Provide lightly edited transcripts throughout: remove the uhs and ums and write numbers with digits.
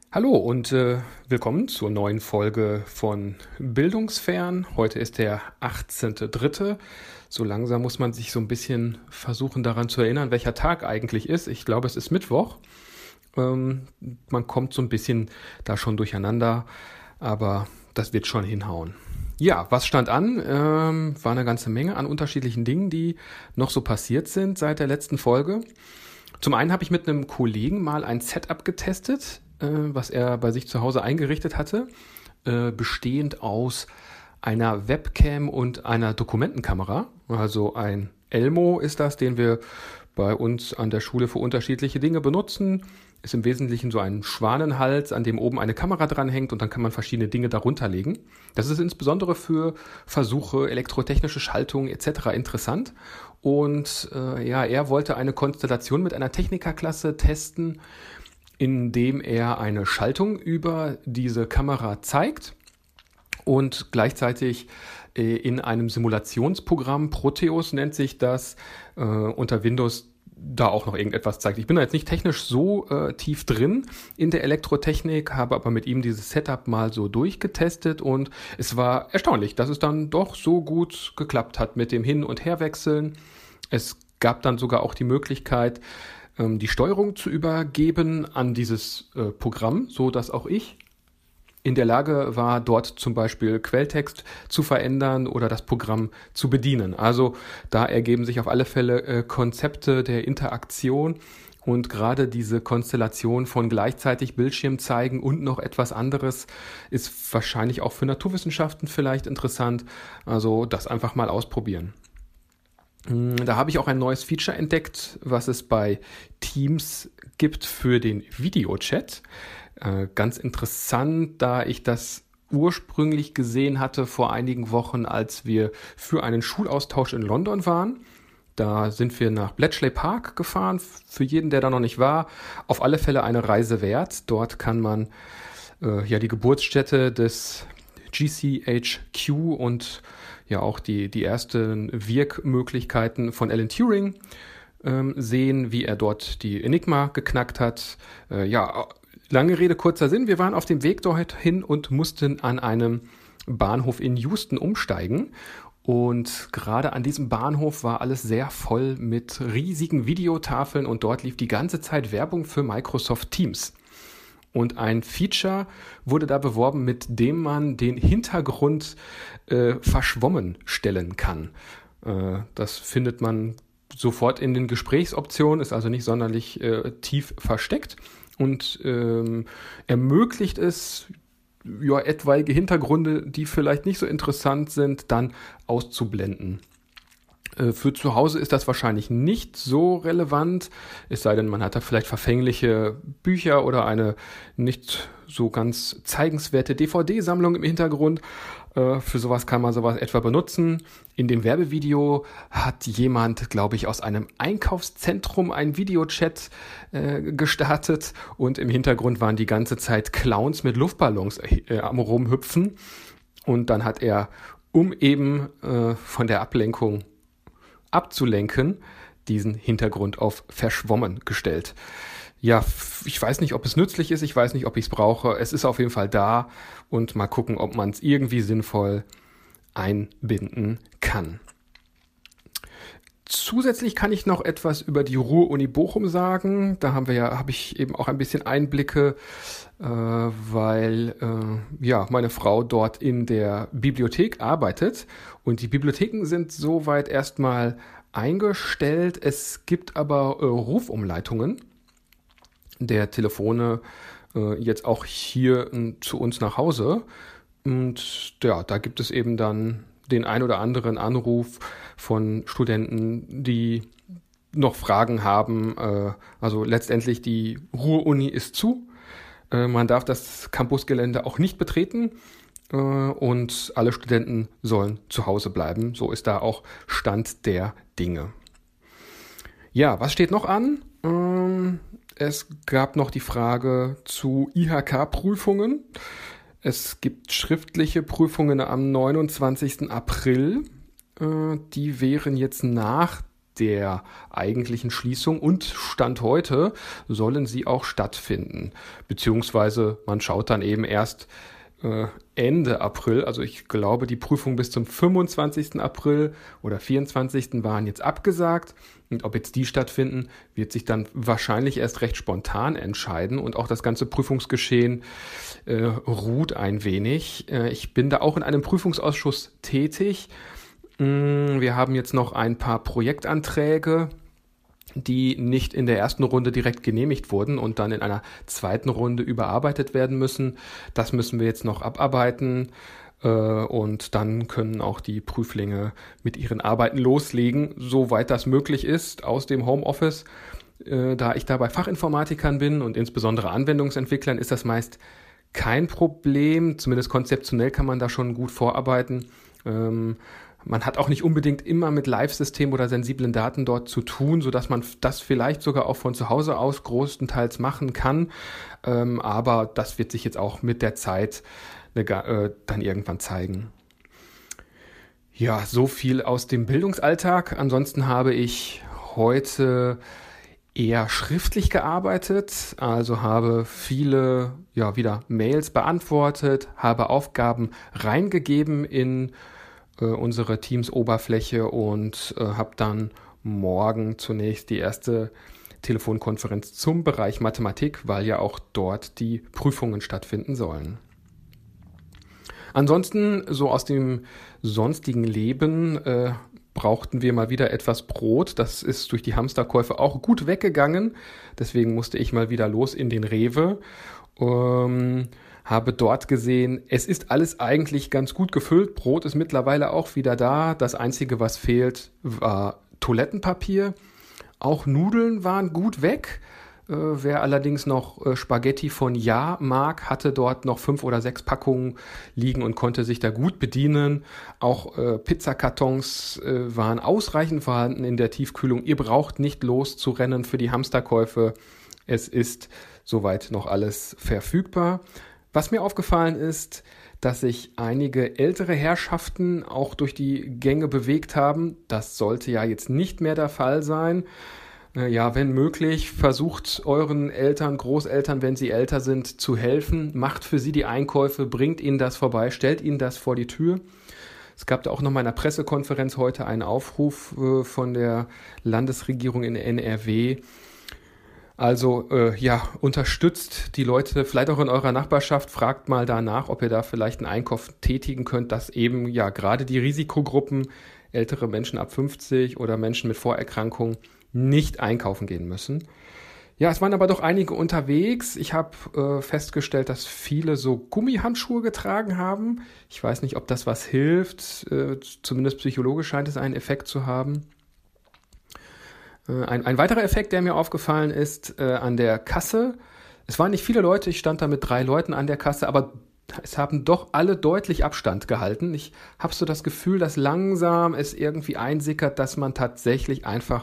Hallo und willkommen zur neuen Folge von Bildungsfern. Heute ist der 18.03. So langsam muss man sich so ein bisschen versuchen daran zu erinnern, welcher Tag eigentlich ist. Ich glaube, es ist Mittwoch. Man kommt so ein bisschen da schon durcheinander, aber das wird schon hinhauen. Ja, was stand an? War eine ganze Menge an unterschiedlichen Dingen, die noch so passiert sind seit der letzten Folge. Zum einen habe ich mit einem Kollegen mal ein Setup getestet, was er bei sich zu Hause eingerichtet hatte, bestehend aus einer Webcam und einer Dokumentenkamera. Also ein Elmo ist das, den wir bei uns an der Schule für unterschiedliche Dinge benutzen. Ist im Wesentlichen so ein Schwanenhals, an dem oben eine Kamera dranhängt und dann kann man verschiedene Dinge darunter legen. Das ist insbesondere für Versuche, elektrotechnische Schaltungen etc. interessant. Und er wollte eine Konstellation mit einer Technikerklasse testen, indem er eine Schaltung über diese Kamera zeigt und gleichzeitig in einem Simulationsprogramm, Proteus nennt sich das, unter Windows da auch noch irgendetwas zeigt. Ich bin da jetzt nicht technisch so tief drin in der Elektrotechnik, habe aber mit ihm dieses Setup mal so durchgetestet und es war erstaunlich, dass es dann doch so gut geklappt hat mit dem Hin- und Herwechseln. Es gab dann sogar auch die Möglichkeit, die Steuerung zu übergeben an dieses Programm, so dass auch ich in der Lage war, dort zum Beispiel Quelltext zu verändern oder das Programm zu bedienen. Also da ergeben sich auf alle Fälle Konzepte der Interaktion und gerade diese Konstellation von gleichzeitig Bildschirm zeigen und noch etwas anderes ist wahrscheinlich auch für Naturwissenschaften vielleicht interessant. Also das einfach mal ausprobieren. Da habe ich auch ein neues Feature entdeckt, was es bei Teams gibt für den Videochat. Ganz interessant, da ich das ursprünglich gesehen hatte vor einigen Wochen, als wir für einen Schulaustausch in London waren. Da sind wir nach Bletchley Park gefahren. Für jeden, der da noch nicht war, auf alle Fälle eine Reise wert. Dort kann man die Geburtsstätte des GCHQ und ja auch die ersten Wirkmöglichkeiten von Alan Turing sehen, wie er dort die Enigma geknackt hat. Lange Rede, kurzer Sinn. Wir waren auf dem Weg dorthin und mussten an einem Bahnhof in Euston umsteigen. Und gerade an diesem Bahnhof war alles sehr voll mit riesigen Videotafeln und dort lief die ganze Zeit Werbung für Microsoft Teams. Und ein Feature wurde da beworben, mit dem man den Hintergrund verschwommen stellen kann. Das findet man sofort in den Gesprächsoptionen, ist also nicht sonderlich tief versteckt und ermöglicht es, etwaige Hintergründe, die vielleicht nicht so interessant sind, dann auszublenden. Für zu Hause ist das wahrscheinlich nicht so relevant, es sei denn, man hat da vielleicht verfängliche Bücher oder eine nicht so ganz zeigenswerte DVD-Sammlung im Hintergrund. Für sowas kann man sowas etwa benutzen. In dem Werbevideo hat jemand, glaube ich, aus einem Einkaufszentrum einen Videochat gestartet und im Hintergrund waren die ganze Zeit Clowns mit Luftballons am Rumhüpfen. Und dann hat er, um eben von der Ablenkung abzulenken, diesen Hintergrund auf verschwommen gestellt. Ja, ich weiß nicht, ob es nützlich ist, ich weiß nicht, ob ich es brauche. Es ist auf jeden Fall da und mal gucken, ob man es irgendwie sinnvoll einbinden kann. Zusätzlich kann ich noch etwas über die Ruhr-Uni Bochum sagen. Da habe ich eben auch ein bisschen Einblicke, weil meine Frau dort in der Bibliothek arbeitet und die Bibliotheken sind soweit erstmal eingestellt. Es gibt aber Rufumleitungen der Telefone jetzt auch hier zu uns nach Hause und ja, da gibt es eben dann den ein oder anderen Anruf von Studenten, die noch Fragen haben. Also letztendlich die Ruhr-Uni ist zu. Man darf das Campusgelände auch nicht betreten und alle Studenten sollen zu Hause bleiben. So ist da auch Stand der Dinge. Ja, was steht noch an? Es gab noch die Frage zu IHK-Prüfungen. Es gibt schriftliche Prüfungen am 29. April. Die wären jetzt nach der eigentlichen Schließung und Stand heute sollen sie auch stattfinden. Beziehungsweise man schaut dann eben erst Ende April, also ich glaube, die Prüfung bis zum 25. April oder 24. waren jetzt abgesagt. Und ob jetzt die stattfinden, wird sich dann wahrscheinlich erst recht spontan entscheiden. Und auch das ganze Prüfungsgeschehen ruht ein wenig. Ich bin da auch in einem Prüfungsausschuss tätig. Wir haben jetzt noch ein paar Projektanträge, die nicht in der ersten Runde direkt genehmigt wurden und dann in einer zweiten Runde überarbeitet werden müssen. Das müssen wir jetzt noch abarbeiten und dann können auch die Prüflinge mit ihren Arbeiten loslegen, soweit das möglich ist, aus dem Homeoffice. Da ich da bei Fachinformatikern bin und insbesondere Anwendungsentwicklern, ist das meist kein Problem. Zumindest konzeptionell kann man da schon gut vorarbeiten. Man hat auch nicht unbedingt immer mit Live-System oder sensiblen Daten dort zu tun, sodass man das vielleicht sogar auch von zu Hause aus größtenteils machen kann. Aber das wird sich jetzt auch mit der Zeit dann irgendwann zeigen. Ja, so viel aus dem Bildungsalltag. Ansonsten habe ich heute eher schriftlich gearbeitet, also habe viele wieder Mails beantwortet, habe Aufgaben reingegeben in unsere Teams-Oberfläche und habe dann morgen zunächst die erste Telefonkonferenz zum Bereich Mathematik, weil ja auch dort die Prüfungen stattfinden sollen. Ansonsten, so aus dem sonstigen Leben, brauchten wir mal wieder etwas Brot. Das ist durch die Hamsterkäufe auch gut weggegangen. Deswegen musste ich mal wieder los in den Rewe. Habe dort gesehen, es ist alles eigentlich ganz gut gefüllt. Brot ist mittlerweile auch wieder da. Das Einzige, was fehlt, war Toilettenpapier. Auch Nudeln waren gut weg. Wer allerdings noch Spaghetti von Ja mag, hatte dort noch 5 oder 6 Packungen liegen und konnte sich da gut bedienen. Auch Pizzakartons waren ausreichend vorhanden in der Tiefkühlung. Ihr braucht nicht loszurennen für die Hamsterkäufe. Es ist soweit noch alles verfügbar. Was mir aufgefallen ist, dass sich einige ältere Herrschaften auch durch die Gänge bewegt haben. Das sollte ja jetzt nicht mehr der Fall sein. Ja, wenn möglich, versucht euren Eltern, Großeltern, wenn sie älter sind, zu helfen. Macht für sie die Einkäufe, bringt ihnen das vorbei, stellt ihnen das vor die Tür. Es gab da auch noch mal in einer Pressekonferenz heute einen Aufruf von der Landesregierung in NRW. Also unterstützt die Leute, vielleicht auch in eurer Nachbarschaft, fragt mal danach, ob ihr da vielleicht einen Einkauf tätigen könnt, dass eben gerade die Risikogruppen, ältere Menschen ab 50 oder Menschen mit Vorerkrankungen, nicht einkaufen gehen müssen. Ja, es waren aber doch einige unterwegs. Ich habe festgestellt, dass viele so Gummihandschuhe getragen haben. Ich weiß nicht, ob das was hilft. Zumindest psychologisch scheint es einen Effekt zu haben. Ein weiterer Effekt, der mir aufgefallen ist, an der Kasse. Es waren nicht viele Leute, ich stand da mit 3 Leuten an der Kasse, aber es haben doch alle deutlich Abstand gehalten. Ich habe so das Gefühl, dass langsam es irgendwie einsickert, dass man tatsächlich einfach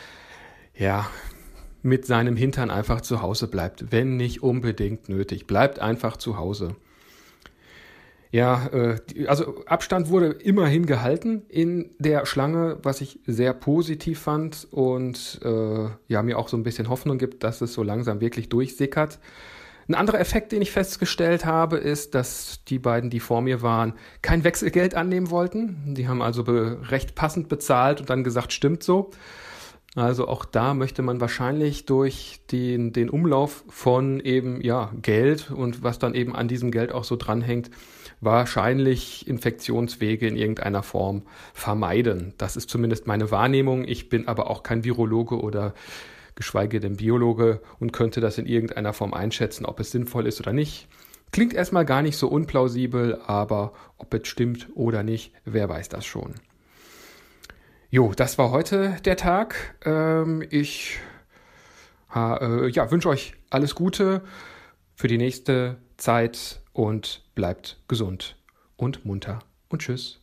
mit seinem Hintern einfach zu Hause bleibt, wenn nicht unbedingt nötig. Bleibt einfach zu Hause. Ja, also Abstand wurde immerhin gehalten in der Schlange, was ich sehr positiv fand und mir auch so ein bisschen Hoffnung gibt, dass es so langsam wirklich durchsickert. Ein anderer Effekt, den ich festgestellt habe, ist, dass die beiden, die vor mir waren, kein Wechselgeld annehmen wollten. Die haben also recht passend bezahlt und dann gesagt, stimmt so. Also auch da möchte man wahrscheinlich durch den Umlauf von eben Geld und was dann eben an diesem Geld auch so dranhängt, wahrscheinlich Infektionswege in irgendeiner Form vermeiden. Das ist zumindest meine Wahrnehmung. Ich bin aber auch kein Virologe oder geschweige denn Biologe und könnte das in irgendeiner Form einschätzen, ob es sinnvoll ist oder nicht. Klingt erstmal gar nicht so unplausibel, aber ob es stimmt oder nicht, wer weiß das schon. Jo, das war heute der Tag. Ich wünsche euch alles Gute für die nächste Zeit und bleibt gesund und munter und tschüss.